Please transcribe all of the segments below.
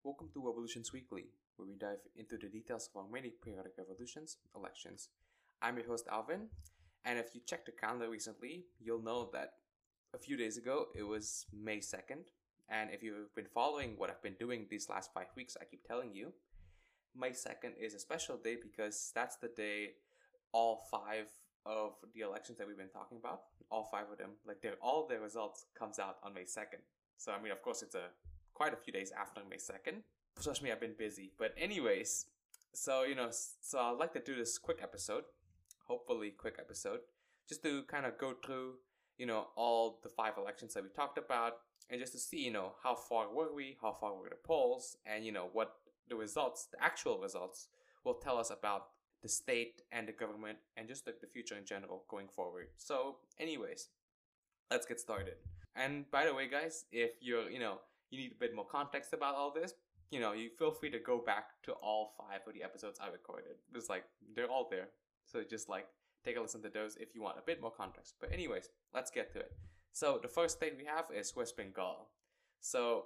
welcome to Revolutions Weekly, where we dive into the details of our many periodic revolutions, elections. I'm your host Alvin, and if you checked the calendar recently, you'll know that a few days ago it was May 2nd, and if you've been following what I've been doing these last 5 weeks, I keep telling you, May 2nd is a special day because that's the day all 5 of the elections that we've been talking about, all 5 of them, all their results comes out on May 2nd. So, of course, it's quite a few days after May 2nd. Trust me, I've been busy. But anyways, so I'd like to do this quick episode, hopefully quick episode, just to kind of go through, all the 5 elections that we talked about, and just to see, how far were we, how far were the polls, and, what the results, the actual results, will tell us about the state and the government and just the future in general going forward. So anyways, let's get started. And by the way, guys, if you're, you need a bit more context about all this, you feel free to go back to all 5 of the episodes I recorded. It's they're all there. So just take a listen to those if you want a bit more context. But anyways, let's get to it. So the first state we have is West Bengal. So,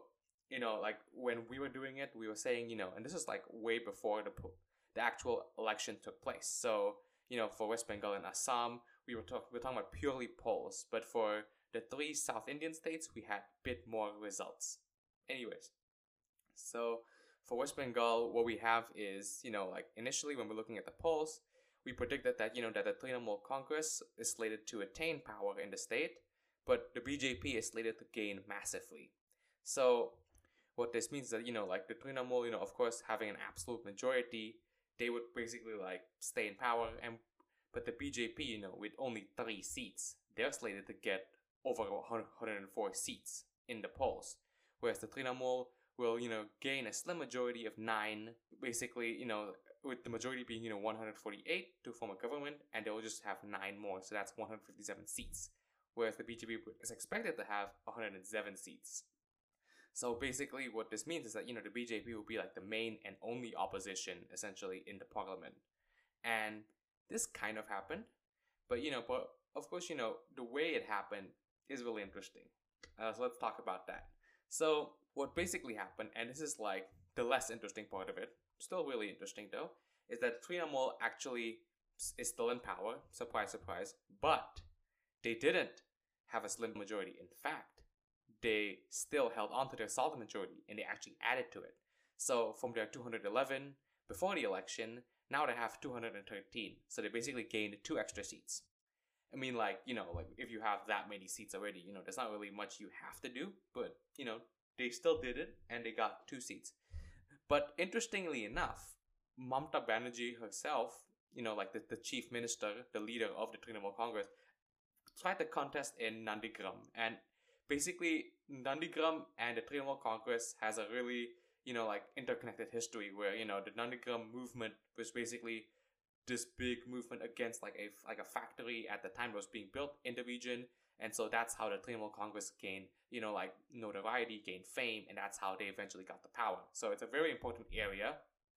when we were doing it, we were saying, and this is way before the actual election took place. So, for West Bengal and Assam, we were talking about purely polls. But for the 3 South Indian states, we had a bit more results. Anyways, so for West Bengal, what we have is, initially when we're looking at the polls, we predicted that, that the Trinamool Congress is slated to attain power in the state, but the BJP is slated to gain massively. So what this means is that, the Trinamool, of course, having an absolute majority, they would basically stay in power, but the BJP, with only 3 seats, they're slated to get over 104 seats in the polls, whereas the Trinamool will, gain a slim majority of 9, basically, with the majority being, 148 to form a government, and they'll just have 9 more, so that's 157 seats, whereas the BJP is expected to have 107 seats. So basically what this means is that, the BJP will be the main and only opposition, essentially, in the parliament. And this kind of happened, but of course, the way it happened is really interesting. So let's talk about that. So what basically happened, and this is the less interesting part of it, still really interesting though, is that Trinamool actually is still in power, surprise, surprise, but they didn't have a slim majority. In fact, they still held on to their solid majority and they actually added to it. So from their 211 before the election, now they have 213. So they basically gained 2 extra seats. If you have that many seats already, there's not really much you have to do, but, they still did it and they got 2 seats. But interestingly enough, Mamata Banerjee herself, the chief minister, the leader of the Trinamool Congress, tried to contest in Nandigram. And basically, Nandigram and the Trinamool Congress has a really, interconnected history where, the Nandigram movement was basically this big movement against a factory at the time that was being built in the region. And so that's how the Trinamool Congress gained, notoriety, gained fame, and that's how they eventually got the power. So it's a very important area.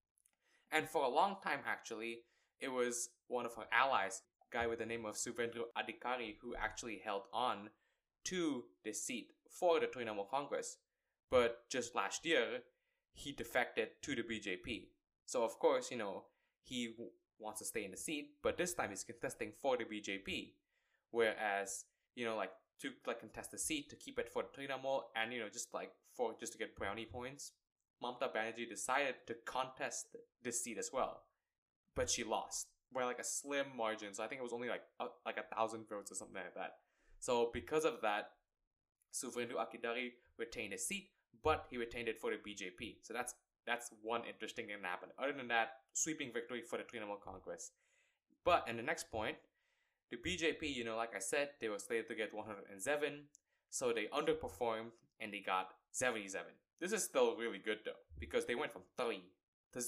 And for a long time, actually, it was one of her allies, a guy with the name of Subhendu Adhikari, who actually held on to this seat for the Trinamool Congress. But just last year, he defected to the BJP. So of course, he wants to stay in the seat, but this time he's contesting for the BJP. Whereas, to contest the seat, to keep it for the Trinamool, and just to get brownie points, Mamata Banerjee decided to contest this seat as well. But she lost by a slim margin. So I think it was only 1,000 votes or something like that. So because of that, Subhendu Adhikari retained his seat, but he retained it for the BJP. So that's one interesting thing that happened. Other than that, sweeping victory for the Trinamool Congress. But in the next point, the BJP, like I said, they were slated to get 107, so they underperformed and they got 77. This is still really good though, because they went from 30 to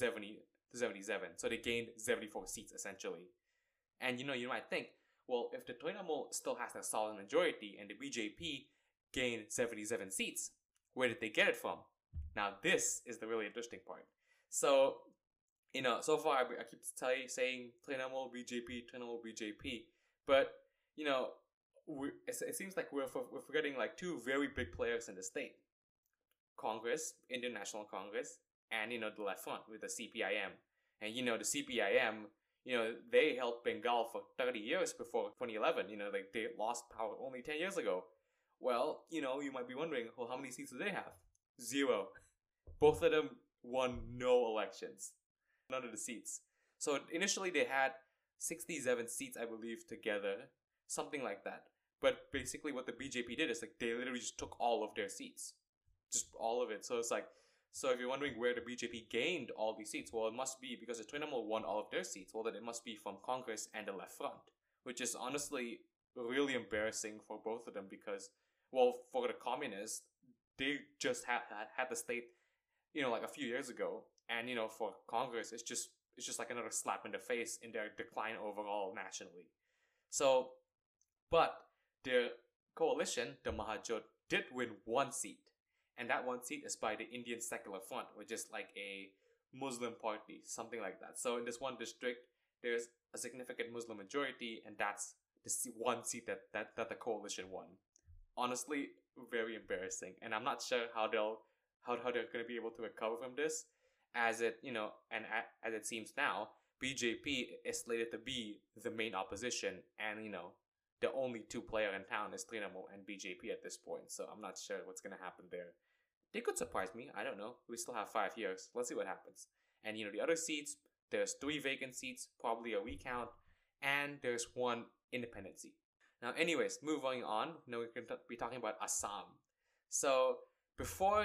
77, so they gained 74 seats essentially. And you might think, well, if the Trinamool still has a solid majority and the BJP gained 77 seats, where did they get it from? Now this is the really interesting part. So, so far I keep saying Trinamool BJP, but, it seems like we're forgetting 2 very big players in the state. Congress, Indian National Congress, and the Left Front with the CPIM. And the CPIM, they held Bengal for 30 years before 2011. Like they lost power only 10 years ago. Well, you might be wondering, well, how many seats do they have? 0. Both of them won no elections. None of the seats. So initially they had 67 seats, I believe, together. Something like that. But basically what the BJP did is like they literally just took all of their seats. Just all of it. So it's like, so if you're wondering where the BJP gained all these seats, well, it must be because the Trinamool won all of their seats. Well, then it must be from Congress and the Left Front, which is honestly really embarrassing for both of them because, well, for the communists, they just had the state, like a few years ago, and for Congress, it's just like another slap in the face in their decline overall nationally. So, but their coalition, the Mahajot, did win 1 seat. And that 1 seat is by the Indian Secular Front, which is like a Muslim party, something like that. So in this one district, there's a significant Muslim majority, and that's the 1 seat that the coalition won. Honestly, very embarrassing, and I'm not sure how they're going to be able to recover from this, as it and as it seems now, BJP is slated to be the main opposition, and the only 2 player in town is Trinamool and BJP at this point. So I'm not sure what's going to happen there. They could surprise me. I don't know. We still have 5 years. Let's see what happens. And the other seats, there's 3 vacant seats, probably a recount, and there's 1 independent seat. Now, anyways, moving on. Now we're going to be talking about Assam. So before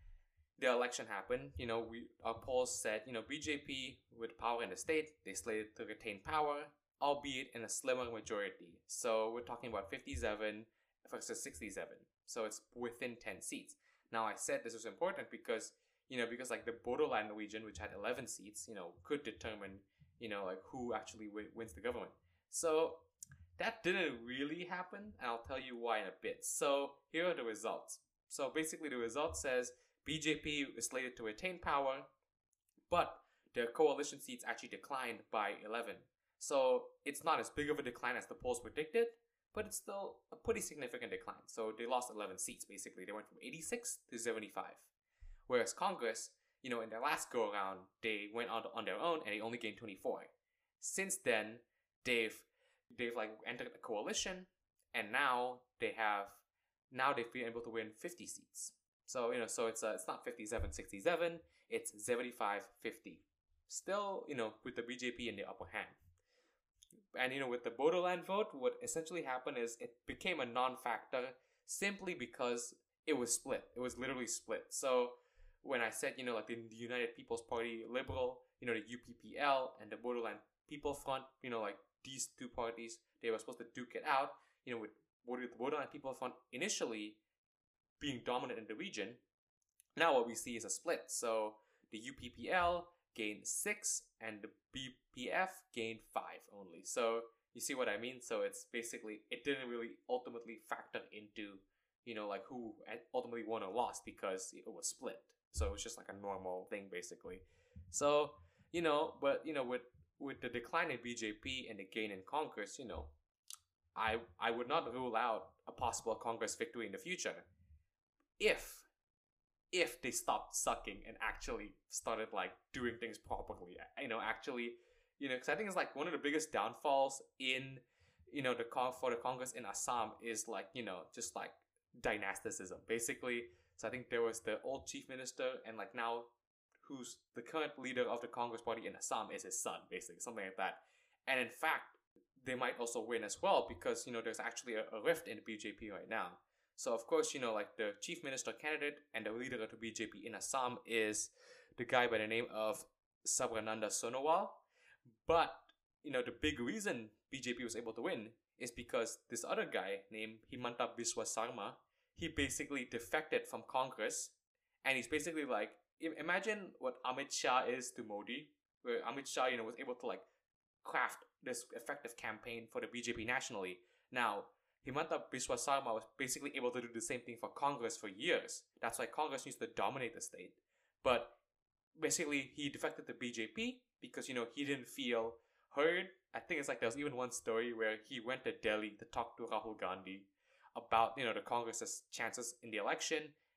the election happened, our polls said, BJP with power in the state, they slated to retain power, albeit in a slimmer majority. So we're talking about 57 versus 67. So it's within 10 seats. Now I said this was important because, because like the Bodoland region, which had 11 seats, could determine, like who actually wins the government. So that didn't really happen, and I'll tell you why in a bit. So here are the results. So basically the result says BJP is slated to retain power, but their coalition seats actually declined by 11. So it's not as big of a decline as the polls predicted, but it's still a pretty significant decline. So they lost 11 seats, basically. They went from 86 to 75. Whereas Congress, in their last go-around, they went on their own and they only gained 24. Since then, they've like entered a coalition, and now they've been able to win 50 seats. So, so it's not 57-67, it's 75-50. Still, with the BJP in the upper hand. And with the Bodoland vote, what essentially happened is it became a non-factor simply because it was split. It was literally split. So when I said, like the United People's Party Liberal, the UPPL and the Bodoland People Front, like these 2 parties, they were supposed to duke it out, with the Bodoland People Front initially being dominant in the region. Now what we see is a split. So the UPPL gained 6 and the BPF gained 5 only. So you see what I mean? So it's basically, it didn't really ultimately factor into, like who ultimately won or lost because it was split. So it was just like a normal thing basically. So, but with the decline in BJP and the gain in Congress, I would not rule out a possible Congress victory in the future. If they stopped sucking and actually started like doing things properly, actually, because I think it's like one of the biggest downfalls in, for the Congress in Assam is like, just like dynasticism, basically. So I think there was the old chief minister, and like now, who's the current leader of the Congress party in Assam is his son, basically, something like that. And in fact, they might also win as well because, there's actually a rift in the BJP right now. So of course, like the chief minister candidate and the leader of the BJP in Assam is the guy by the name of Sabrananda Sonowal. But, the big reason BJP was able to win is because this other guy named Himanta Biswa Sarma, he basically defected from Congress, and he's basically like, imagine what Amit Shah is to Modi, where Amit Shah, was able to like craft this effective campaign for the BJP nationally. Now, Himanta Biswa Sarma was basically able to do the same thing for Congress for years. That's why Congress used to dominate the state. But basically, he defected to BJP because, he didn't feel heard. I think it's like there was even one story where he went to Delhi to talk to Rahul Gandhi about, the Congress's chances in the election.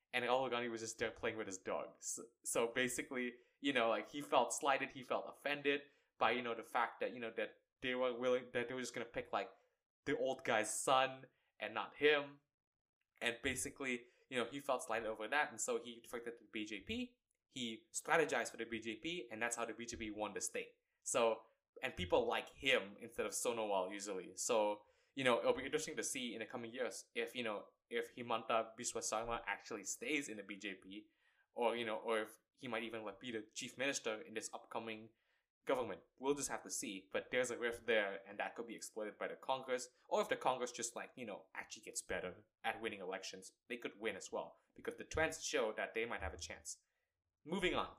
and Rahul Gandhi was just there playing with his dog. So basically, like he felt slighted, he felt offended by the fact that that they were just gonna pick like the old guy's son and not him, and basically he felt slighted over that, and so he defected to the BJP. He strategized for the BJP, and that's how the BJP won the state. So, and people like him instead of Sonowal usually. So it'll be interesting to see in the coming years if if Himanta Biswa Sarma actually stays in the BJP, or or if he might even like be the chief minister in this upcoming government. We'll just have to see. But there's a rift there, and that could be exploited by the Congress, or if the Congress just like actually gets better at winning elections, they could win as well, because the trends show that they might have a chance. Moving on.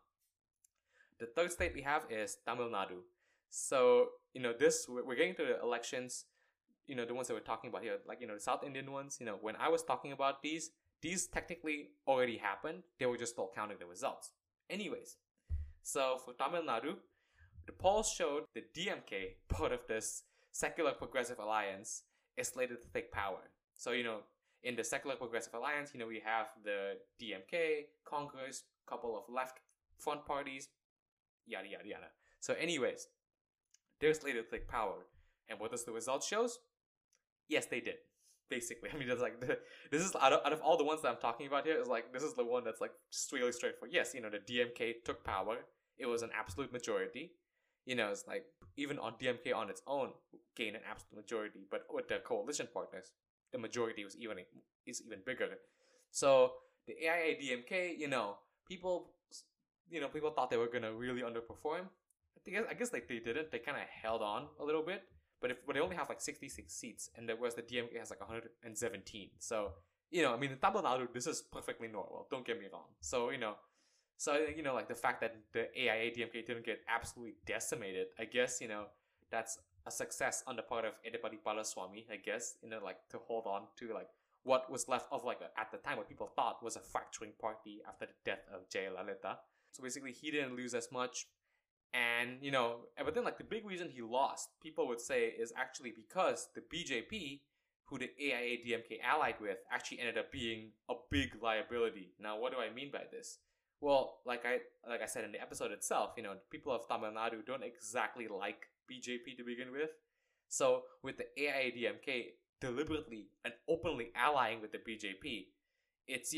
The third state we have is Tamil Nadu. So we're getting to the elections, the ones that we're talking about here, like the South Indian ones. When I was talking about these technically already happened. They were just still counting the results. Anyways, so for Tamil Nadu, the polls showed the DMK, part of this Secular Progressive Alliance, is slated to take power. So in the Secular Progressive Alliance, we have the DMK, Congress, couple of left front parties, yada yada yada. So anyways, they're slated to take power. And what does the result shows? Yes, they did. Basically, I mean, it's like this is out of all the ones that I'm talking about here, is like this is the one that's like just really straightforward. Yes, the DMK took power. It was an absolute majority. It's like even on DMK on its own gained an absolute majority, but with the coalition partners, the majority is even bigger. So the AIA-DMK, people thought they were gonna really underperform. I guess like they didn't. They kind of held on a little bit, but they only have like 66 seats, and whereas the DMK has like 117. So I mean, in Tamil Nadu, this is perfectly normal. Don't get me wrong. So so like the fact that the AIA-DMK didn't get absolutely decimated, I guess that's a success on the part of Edapadi Palaswamy. I guess like to hold on to like what was left of like at the time what people thought was a fracturing party after the death of Jayalalitha. So basically, he didn't lose as much. And, but then like the big reason he lost, people would say, is actually because the BJP, who the AIA-DMK allied with, actually ended up being a big liability. Now, what do I mean by this? Well, like I said in the episode itself, the people of Tamil Nadu don't exactly like BJP to begin with. So with the AIA-DMK deliberately and openly allying with the BJP, it's,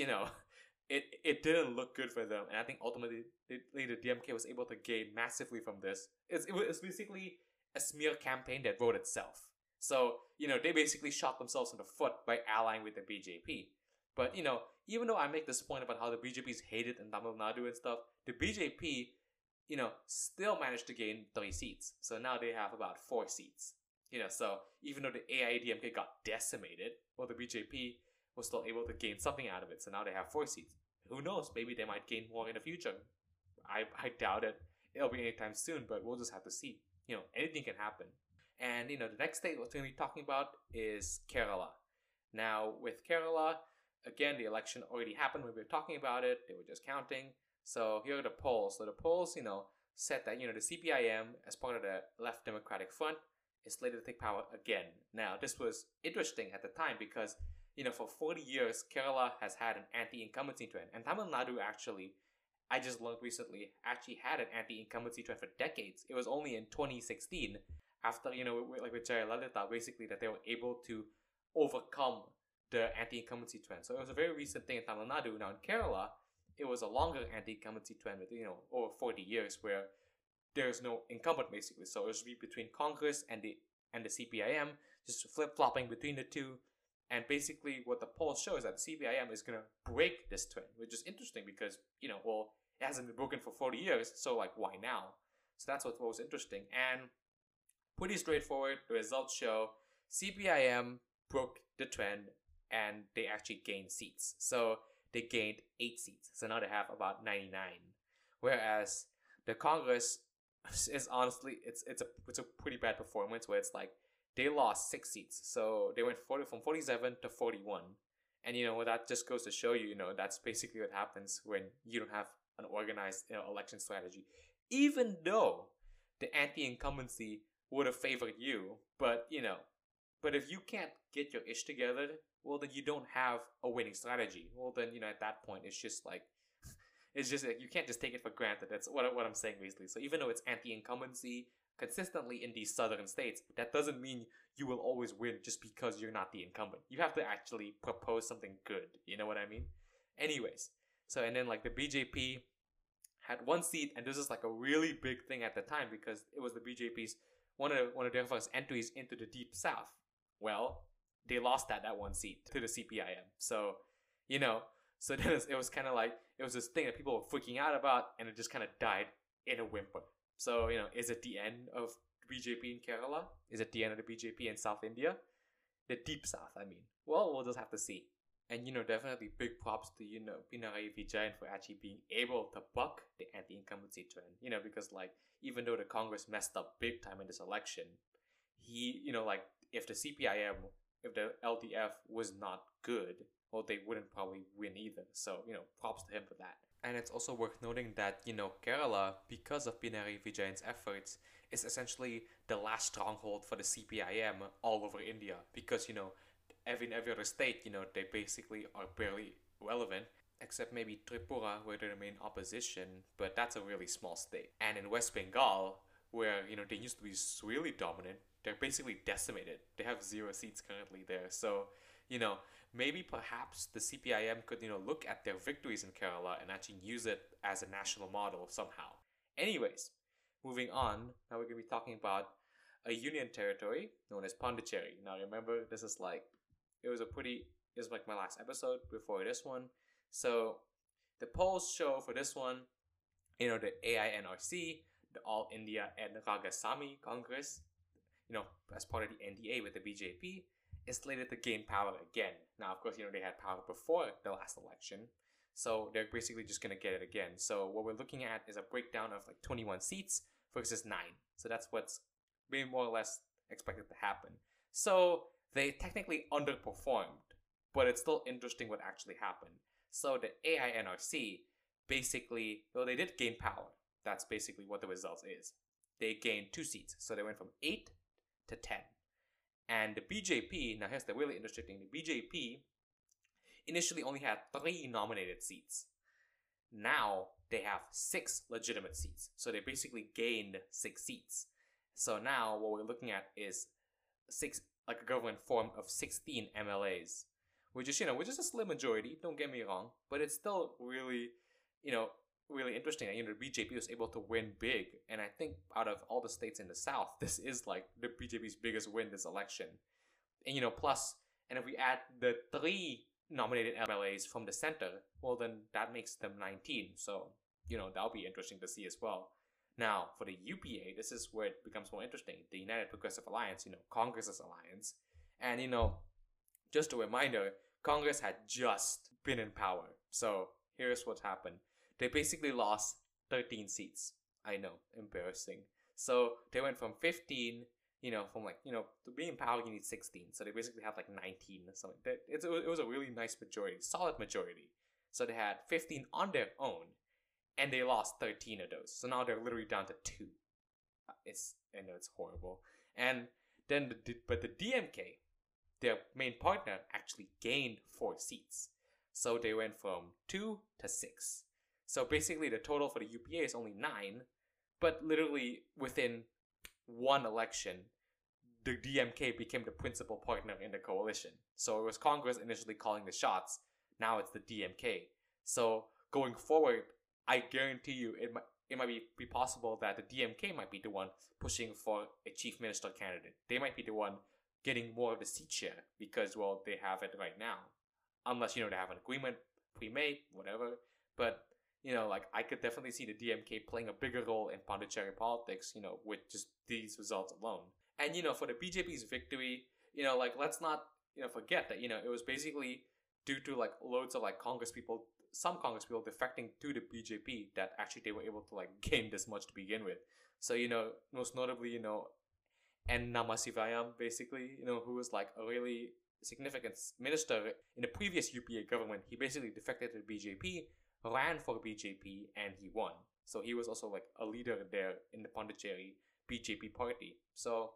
it didn't look good for them. And I think ultimately the DMK was able to gain massively from this. It was basically a smear campaign that wrote itself. So, they basically shot themselves in the foot by allying with the BJP. But, even though I make this point about how the BJP is hated in Tamil Nadu and stuff, the BJP, still managed to gain 3 seats. So now they have about 4 seats. So even though the AIA-DMK got decimated, well, the BJP was still able to gain something out of it. So now they have 4 seats. Who knows? Maybe they might gain more in the future. I doubt it. It'll be anytime soon, but we'll just have to see. Anything can happen. And, the next state we're going to be talking about is Kerala. Now, with Kerala, again, the election already happened when we were talking about it. They were just counting. So here are the polls. So the polls, said that, the CPIM, as part of the Left Democratic Front, is slated to take power again. Now, this was interesting at the time because, for 40 years, Kerala has had an anti-incumbency trend. And Tamil Nadu actually, I just learned recently, actually had an anti-incumbency trend for decades. It was only in 2016, after, like with Jayalalitha, basically, that they were able to overcome the anti-incumbency trend. So it was a very recent thing in Tamil Nadu. Now in Kerala, it was a longer anti-incumbency trend with, over 40 years where there's no incumbent basically. So it was between Congress and the CPIM, just flip-flopping between the two. And basically what the poll shows is that the CPIM is going to break this trend, which is interesting because, well, it hasn't been broken for 40 years, so like why now? So that's what was interesting. And pretty straightforward, the results show CPIM broke the trend and they actually gained seats. So they gained 8 seats. So now they have about 99. Whereas the Congress is honestly, it's a pretty bad performance where it's like they lost 6 seats. So they went from 47 to 41. And that just goes to show you, that's basically what happens when you don't have an organized election strategy. Even though the anti-incumbency would have favored you, but But if you can't get your ish together, well, then you don't have a winning strategy. Well, then, at that point, it's just like, you can't just take it for granted. That's what I'm saying, basically. So even though it's anti-incumbency consistently in these southern states, that doesn't mean you will always win just because you're not the incumbent. You have to actually propose something good. You know what I mean? Anyways, so and then like the BJP had one seat, and this is like a really big thing at the time because it was the BJP's one of their first entries into the deep south. Well, they lost that one seat to the CPIM. So, so then it was kind of like, it was this thing that people were freaking out about, and it just kind of died in a whimper. So, is it the end of BJP in Kerala? Is it the end of the BJP in South India? The deep south, I mean. Well, we'll just have to see. And, definitely big props to, Pinarayi Vijayan for actually being able to buck the anti-incumbency trend. Because, like, even though the Congress messed up big time in this election, he, like, if the CPIM, if the LDF was not good, well, they wouldn't probably win either. So, props to him for that. And it's also worth noting that, Kerala, because of Pinarayi Vijayan's efforts, is essentially the last stronghold for the CPIM all over India. Because, every other state, they basically are barely relevant, except maybe Tripura, where they're the main opposition, but that's a really small state. And in West Bengal, where, they used to be really dominant, they're basically decimated. They have 0 seats currently there. So, maybe perhaps the CPIM could, look at their victories in Kerala and actually use it as a national model somehow. Anyways, moving on, now we're going to be talking about a union territory known as Pondicherry. Now remember, this is like, it was like my last episode before this one. So the polls show for this one, the AINRC, the All India and Ragasami Congress, as part of the NDA with the BJP, is slated to gain power again. Now, of course, they had power before the last election, so they're basically just going to get it again. So what we're looking at is a breakdown of like 21 seats versus 9. So that's what's being more or less expected to happen. So they technically underperformed, but it's still interesting what actually happened. So the AINRC basically, well, they did gain power. That's basically what the results is. They gained 2 seats. So they went from 8 to 10. And the BJP, now here's the really interesting thing, the BJP initially only had 3 nominated seats. Now they have 6 legitimate seats. So they basically gained 6 seats. So now what we're looking at is a government form of 16 MLAs, which is a slim majority, don't get me wrong, but it's still really, really interesting. And, the BJP was able to win big, and I think out of all the states in the south, this is like the BJP's biggest win this election. And, plus, and if we add the 3 nominated MLAs from the center, well, then that makes them 19. So, that'll be interesting to see as well. Now, for the UPA, this is where it becomes more interesting. The United Progressive Alliance, Congress's alliance. And, just a reminder, Congress had just been in power. So, here's what happened. They basically lost 13 seats. I know, embarrassing. So, they went from 15, to be in power, you need 16. So, they basically have like 19 or something. It was a really nice majority, solid majority. So, they had 15 on their own. And they lost 13 of those. So now they're literally down to 2. I know it's horrible. And then, but the DMK, their main partner, actually gained 4 seats. So they went from 2 to 6. So basically the total for the UPA is only 9. But literally within one election, the DMK became the principal partner in the coalition. So it was Congress initially calling the shots. Now it's the DMK. So going forward, I guarantee you it might be possible that the DMK might be the one pushing for a chief minister candidate. They might be the one getting more of the seat share because, well, they have it right now. Unless, they have an agreement pre-made, whatever. But, I could definitely see the DMK playing a bigger role in Pondicherry politics, with just these results alone. And, for the BJP's victory, let's not, forget that, it was basically due to, loads of, some Congress people defecting to the BJP that actually they were able to gain this much to begin with. So, most notably, N. Namasivayam, basically, who was a really significant minister in the previous UPA government. He basically defected to the BJP, ran for BJP, and he won. So he was also a leader there in the Pondicherry BJP party. So,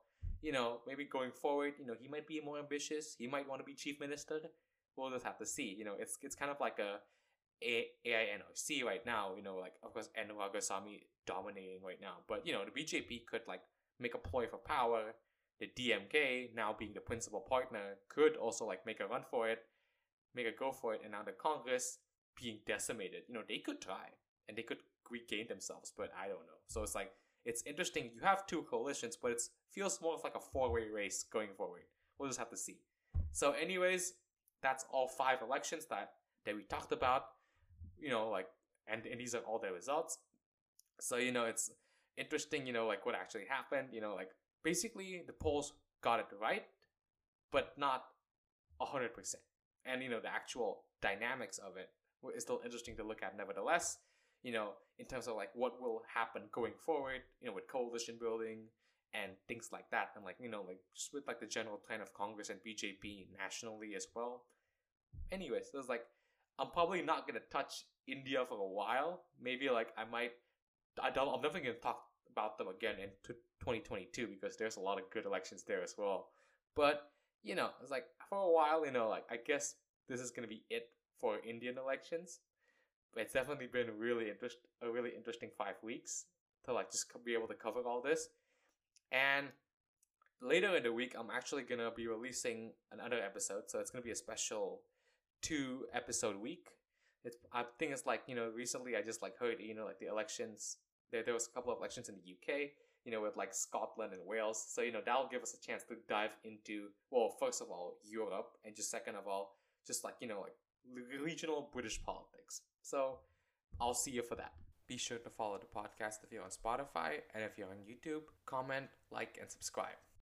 maybe going forward, he might be more ambitious. He might want to be chief minister. We'll just have to see. It's kind of like a AINOC right now. Like of course Anwar Goswami dominating right now, but the BJP could like make a ploy for power. The DMK, now being the principal partner, could also like make a run for it, make a go for it, and now the Congress being decimated. They could try and they could regain themselves, but I don't know. So it's interesting. You have two coalitions, but it feels more of like a four-way race going forward. We'll just have to see. So anyways, that's all 5 elections that we talked about, and these are all the results. So, it's interesting, like what actually happened, like basically the polls got it right, but not 100%. And, the actual dynamics of it is still interesting to look at nevertheless, in terms of like what will happen going forward, with coalition building and things like that. And like, like just with like the general trend of Congress and BJP nationally as well. Anyways, there's like, I'm probably not going to touch India for a while. Maybe like I'm definitely going to talk about them again in 2022 because there's a lot of good elections there as well. But, it's like for a while, like I guess this is going to be it for Indian elections. But it's definitely been a really interesting 5 weeks to like just be able to cover all this. And later in the week, I'm actually going to be releasing another episode. So it's going to be a special 2-episode week. I think it's like, recently I just like heard, like the elections, there was a couple of elections in the UK, with like Scotland and Wales. So, that'll give us a chance to dive into, well, first of all, Europe, and just second of all, just like, like regional British politics. So I'll see you for that. Be sure to follow the podcast if you're on Spotify, and if you're on YouTube, comment, like, and subscribe.